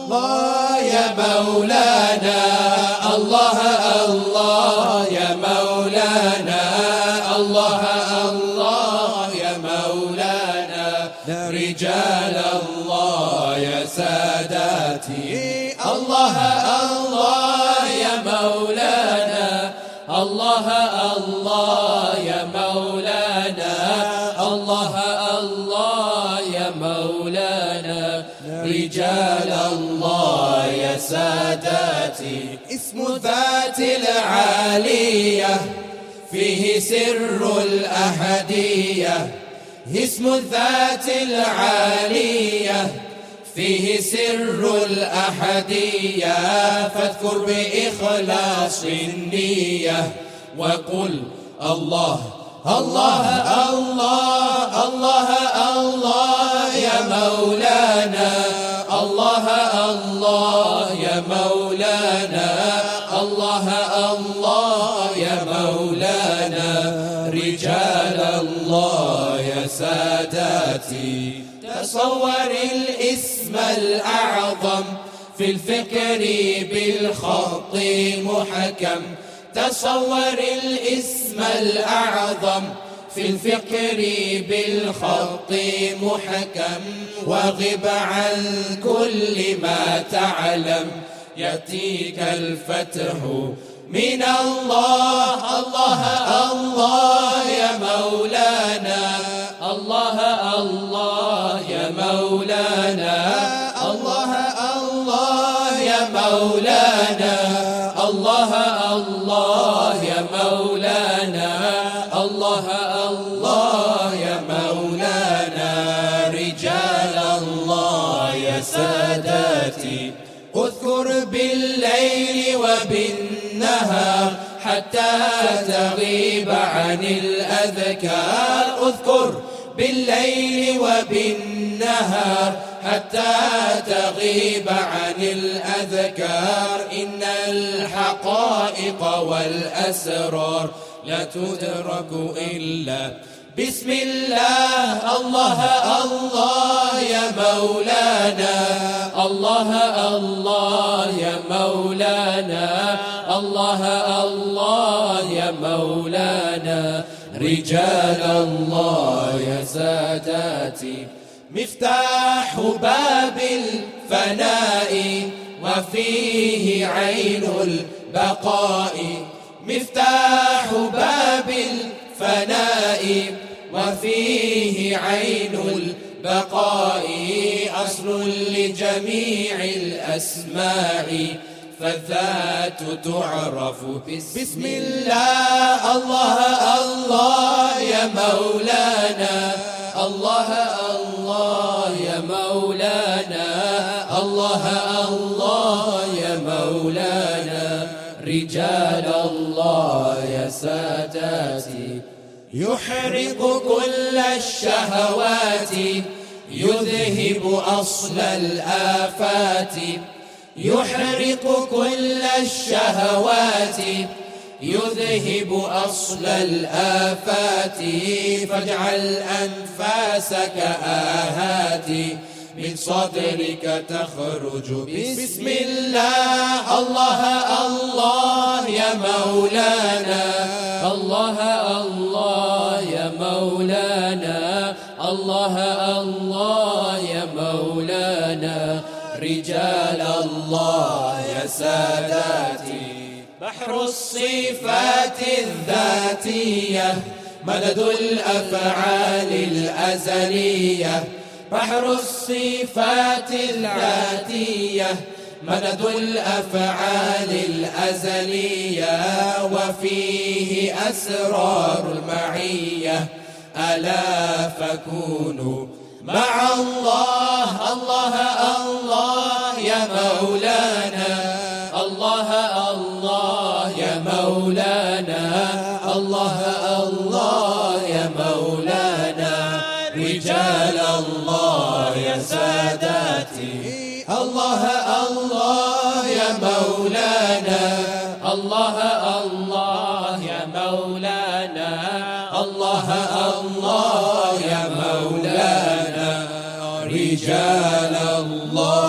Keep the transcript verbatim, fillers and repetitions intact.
الله يا مولانا، الله الله يا مولانا، الله الله يا مولانا، رجال الله يا ساداتي، الله الله يا مولانا، الله الله يا مولانا، الله الله يا مولانا، رجال الله يا ساداتي. اسم ذات العالية فيه سر الأحدية، اسم الذات العالية فيه سر الأحدية، فاذكر بإخلاص النية وقل الله الله الله الله الله يا مولانا، الله الله يا مولانا، الله الله يا مولانا، رجال الله يا ساداتي. تصور الاسم الأعظم في الفكر بالخط محكم، تصور الاسم الأعظم في الفكر بالخط محكم، وغب عن كل ما تعلم يأتيك الفتح من الله. الله الله يا مولانا، الله الله يا مولانا، الله الله يا مولانا، الله الله يا مولانا، الله الله يا مولانا، رجال الله يا ساداتي. اذكر بالليل وبالنهار حتى تغيب عن الأذكار، اذكر بالليل وبالنهار حتى تغيب عن الأذكار، إن الحقائق والأسرار لا تدرك إلا بسم الله. الله الله يا مولانا، الله الله يا مولانا، الله الله يا مولانا، رجال الله يا ساداتي. مفتاح باب الفناء وفيه عين البقاء، مفتاح باب الفناء وفيه عين البقاء، أصل لجميع الأسماء، فالذات تعرف بسم الله. الله الله يا مولانا، الله الله يا مولانا، الله الله يا مولانا، رجال الله يا ساداتي. يحرق كل الشهوات يذهب أصل الآفات، يحرق كل الشهوات يذهب أصل الآفات، فاجعل أنفاسك آهات من صدرك تخرج بسم الله. الله الله يا مولانا، الله الله يا مولانا، الله الله يا مولانا، رجال الله يا ساداتي. بحر الصفات الذاتية مدد الأفعال الأزلية، بحر الصفات الذاتية مدد الأفعال الأزلية، وفيه أسرار المعية، ألا فكونوا مع الله. الله الله يا مولانا، الله الله يا مولانا، الله الله يا مولانا، رجال الله يا ساداتي. الله الله يا مولانا، الله الله يا مولانا، الله الله يا مولانا، رجال الله